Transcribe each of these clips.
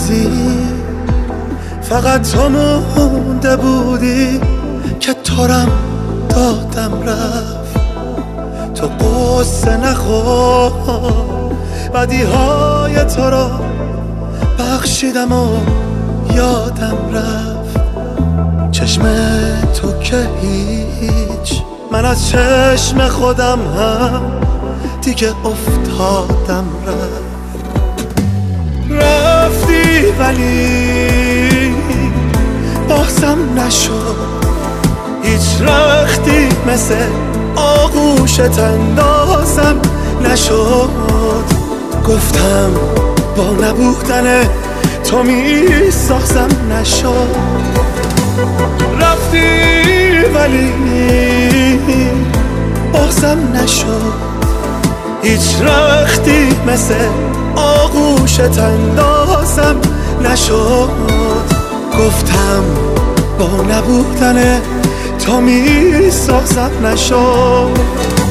نریزی، فقط تو مونده بودی که ترم دادم رفت. تو قصه نخور، بدیهای تو را بخشیدم و یادم رفت. چشم تو که هیچ، من از چشم خودم هم دیگه افتادم رفت. رفتی ولی بازم نشد، هیچ رختی مثل آغوشت اندازم نشد. گفتم با نبودن تو میسازم نشد. رفتی ولی بازم نشد، هیچ رختی مثل آغوشت اندازم نشد. گفتم با نبودن تو میسازم نشد.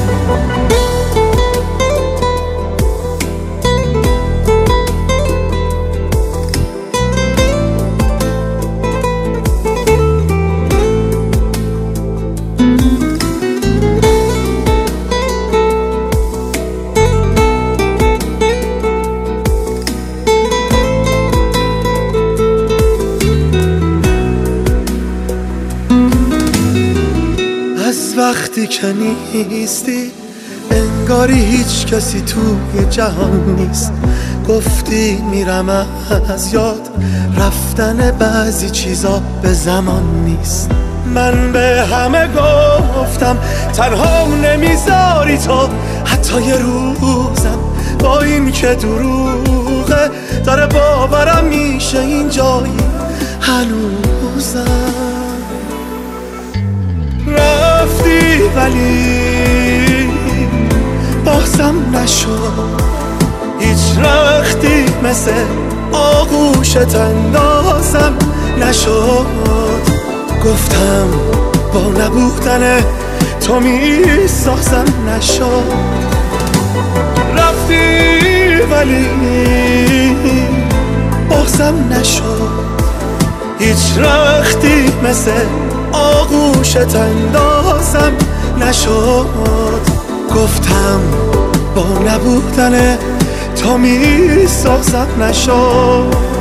از وقتی که نیستی انگاری هیچ کسی توی جهان نیست. گفتی میرم از یاد، رفتن بعضی چیزا به زمان نیست. من به همه گفتم تنها نمیذاری تو، حتی یه روزم با این که دروغه داره باورم میشه این جایی هنوزم. رفتی ولی بازم نشد، هیچ رختی مثل آغوشت اندازم نشد. گفتم با نبودن تو میسازم نشد. رفتی ولی بازم نشد، هیچ رختی مثل آغوشت اندازم نشد. گفتم با نبودن تو میسازم نشد.